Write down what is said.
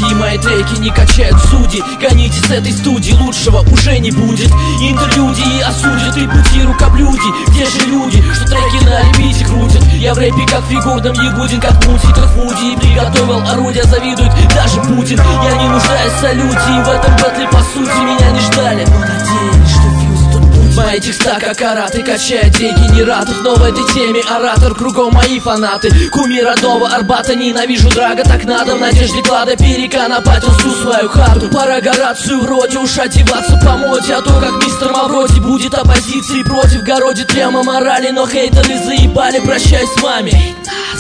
люди, мои треки не качают судьи. Гоните с этой студии, лучшего уже не будет. Интерлюдии осудят и пути рукоблюди. Где же люди, что треки на репите крутят? Я в рэпе как в фигурном Ягудин, как в мультиках Вуди. И приготовил орудия, завидует даже Путин. Я не нуждаюсь в салюте, и в этом батле по сути меня не ждали, но надеялись, что фьюз тут будет. Мои текста как караты, качает дегенератов. Но в этой теме оратор, кругом мои фанаты. Кумир родного Арбата, ненавижу драга, так надо. В надежде клада переконопатил всю свою хату. Пора горацию в роте, уж одеваться по моде. А то как мистер Мавроди будет оппозиции против. Городит прямо морали, но хейтеры заебали. Прощаюсь с вами.